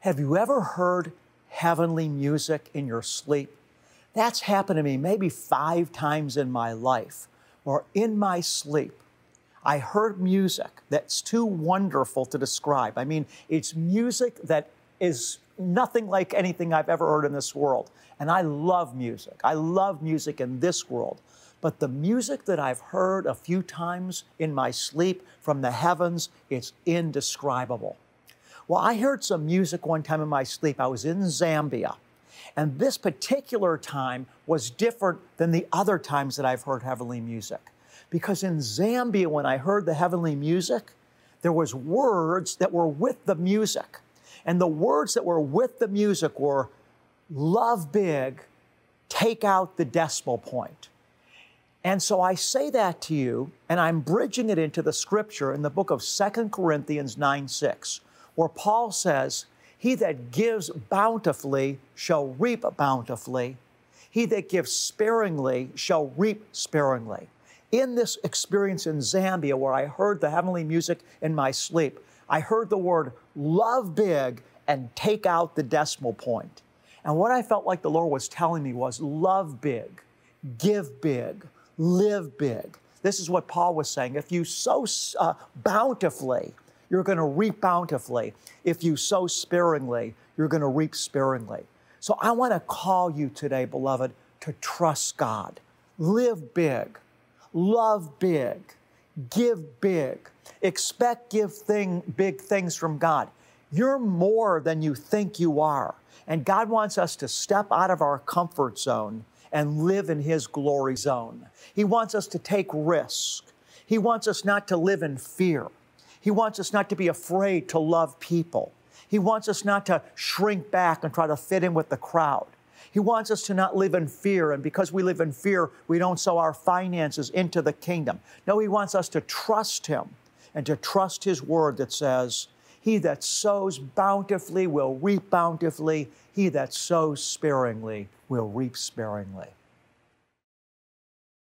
Have you ever heard heavenly music in your sleep? That's happened to me maybe 5 times in my life, where in my sleep, I heard music that's too wonderful to describe. I mean, it's music that is nothing like anything I've ever heard in this world. And I love music. I love music in this world. But the music that I've heard a few times in my sleep from the heavens, it's indescribable. Well, I heard some music one time in my sleep. I was in Zambia. And this particular time was different than the other times that I've heard heavenly music. Because in Zambia, when I heard the heavenly music, there was words that were with the music. And the words that were with the music were, love big, take out the decimal point. And so I say that to you, and I'm bridging it into the scripture in the book of 2 Corinthians 9:6, where Paul says, he that gives bountifully shall reap bountifully. He that gives sparingly shall reap sparingly. In this experience in Zambia, where I heard the heavenly music in my sleep, I heard the word love big and take out the decimal point. And what I felt like the Lord was telling me was love big, give big, live big. This is what Paul was saying. If you sow bountifully, you're going to reap bountifully. If you sow sparingly, you're going to reap sparingly. So I want to call you today, beloved, to trust God. Live big. Love big. Give big. Expect big things from God. You're more than you think you are. And God wants us to step out of our comfort zone and live in His glory zone. He wants us to take risks. He wants us not to live in fear. He wants us not to be afraid to love people. He wants us not to shrink back and try to fit in with the crowd. He wants us to not live in fear, and because we live in fear, we don't sow our finances into the kingdom. No, He wants us to trust Him and to trust His word that says, he that sows bountifully will reap bountifully. He that sows sparingly will reap sparingly.